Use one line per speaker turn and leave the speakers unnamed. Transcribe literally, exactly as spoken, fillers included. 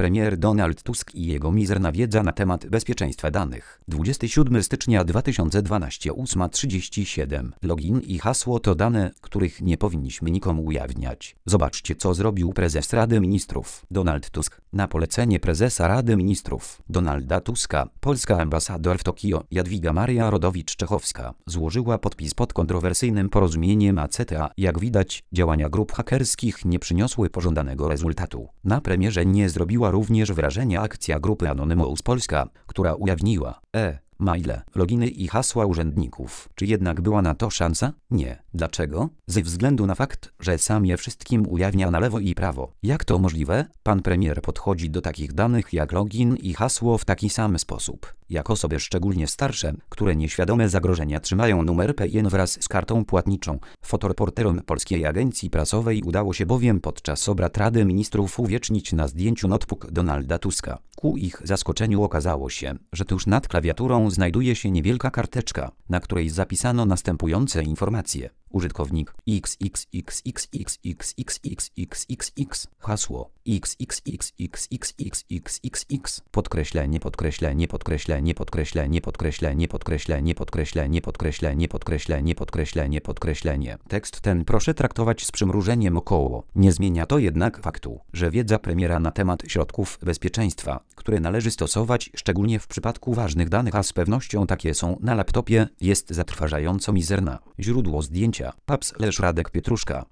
premier Donald Tusk i jego mizerna wiedza na temat bezpieczeństwa danych. dwudziestego siódmego stycznia dwa tysiące dwunastego, ósma trzydzieści siedem. Login i hasło to dane, których nie powinniśmy nikomu ujawniać. Zobaczcie, co zrobił prezes Rady Ministrów Donald Tusk. Na polecenie prezesa Rady Ministrów Donalda Tuska, polska ambasador w Tokio Jadwiga Maria Rodowicz-Czechowska złożyła podpis pod kontrowersyjnym porozumieniem A C T A. Jak widać, działania grup hakerskich nie przyniosły pożądanego rezultatu. Na premierze nie zrobiła również wrażenia akcja grupy Anonymous Polska, która ujawniła e maile, loginy i hasła urzędników. Czy jednak była na to szansa? Nie. Dlaczego? Ze względu na fakt, że sam je wszystkim ujawnia na lewo i prawo. Jak to możliwe? Pan premier podchodzi do takich danych jak login i hasło w taki sam sposób, jak osoby szczególnie starsze, które nieświadome zagrożenia trzymają numer P I N wraz z kartą płatniczą. Fotoreporterom Polskiej Agencji Prasowej udało się bowiem podczas obrad Rady Ministrów uwiecznić na zdjęciu notebook Donalda Tuska. Ku ich zaskoczeniu okazało się, że tuż nad klawiaturą znajduje się niewielka karteczka, na której zapisano następujące informacje. Użytkownik X X X X X X X X X X X, hasło X X X X X X X X X, podkreślenie podkreślenie podkreślenie podkreślenie podkreślenie podkreślenie podkreślenie podkreślenie podkreślenie podkreślenie podkreślenie. Tekst ten proszę traktować z przymrużeniem około. Nie zmienia to jednak faktu, że wiedza premiera na temat środków bezpieczeństwa, które należy stosować szczególnie w przypadku ważnych danych, a z pewnością takie są na laptopie, jest zatrważająco mizerna. Źródło zdjęcia: Paps Radek Pietruszka.